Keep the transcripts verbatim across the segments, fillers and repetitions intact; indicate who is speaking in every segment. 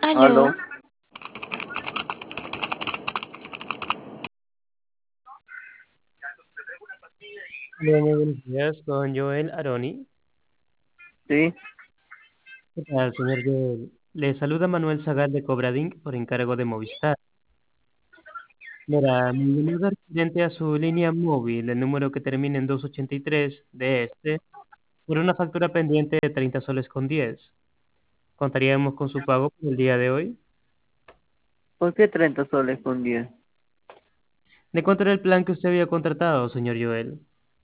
Speaker 1: Aló.
Speaker 2: Aló.
Speaker 3: Hola, muy buenos días, con Joel Aroni.
Speaker 1: Sí,
Speaker 3: ¿Qué tal, señor Joel? Le saluda Manuel Zagal de Cobrading por encargo de Movistar. Mira, mi llamada es referente a su línea móvil, el número que termina en doscientos ochenta y tres de este, por una factura pendiente de treinta soles con diez. ¿Contaríamos con su pago por el día de hoy?
Speaker 1: ¿por qué treinta soles con diez?
Speaker 3: ¿De cuánto era el plan que usted había contratado, señor Joel?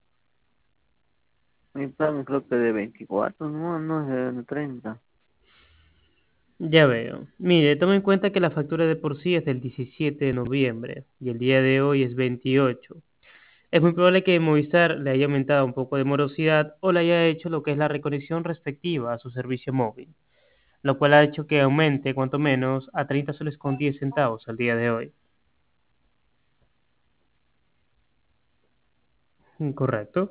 Speaker 1: Mi plan creo que de veinticuatro, no, no es de treinta.
Speaker 3: Ya veo. Mire, tome en cuenta que la factura de por sí es del diecisiete de noviembre y el día de hoy es veintiocho. Es muy probable que Movistar le haya aumentado un poco de morosidad o le haya hecho lo que es la reconexión respectiva a su servicio móvil, lo cual ha hecho que aumente cuanto menos a treinta soles con diez centavos al día de hoy. ¿Correcto?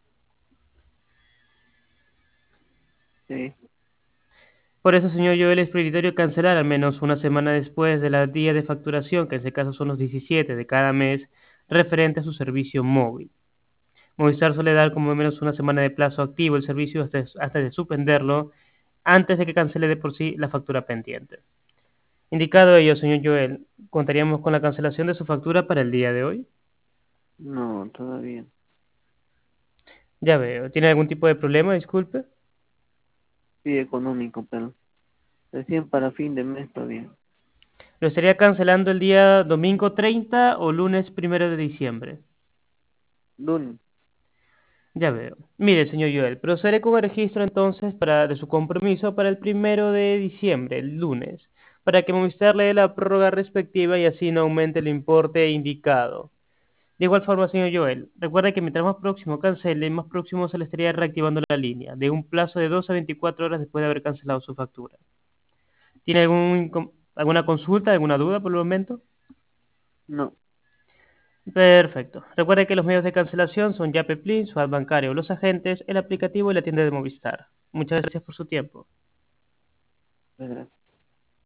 Speaker 1: Sí,
Speaker 3: Por eso, señor Joel, es prioritario cancelar al menos una semana después de los días de facturación, que en este caso son los diecisiete de cada mes, referente a su servicio móvil. Movistar suele dar como menos una semana de plazo activo el servicio hasta, hasta de suspenderlo antes de que cancele de por sí la factura pendiente. Indicado ello, señor Joel, ¿contaríamos con la cancelación de su factura para el día de hoy?
Speaker 1: no, todavía.
Speaker 3: Ya veo. ¿Tiene algún tipo de problema? Disculpe.
Speaker 1: Sí, económico, pero recién para fin de mes todavía.
Speaker 3: ¿Lo estaría cancelando el día domingo treinta o lunes primero de diciembre?
Speaker 1: Lunes.
Speaker 3: Ya veo. Mire, señor Joel, procederé con el registro entonces para, de su compromiso para el primero de diciembre, el lunes, para que Movistar le dé la prórroga respectiva y así no aumente el importe indicado. De igual forma, señor Joel, recuerda que mientras más próximo cancele, más próximo se le estaría reactivando la línea, de un plazo de dos a veinticuatro horas después de haber cancelado su factura. ¿Tiene algún, com- alguna consulta, alguna duda por el momento?
Speaker 1: No,
Speaker 3: Perfecto. Recuerda que los medios de cancelación son Yape Plin, su app bancaria o los agentes, el aplicativo y la tienda de Movistar. Muchas gracias por su tiempo.
Speaker 1: gracias.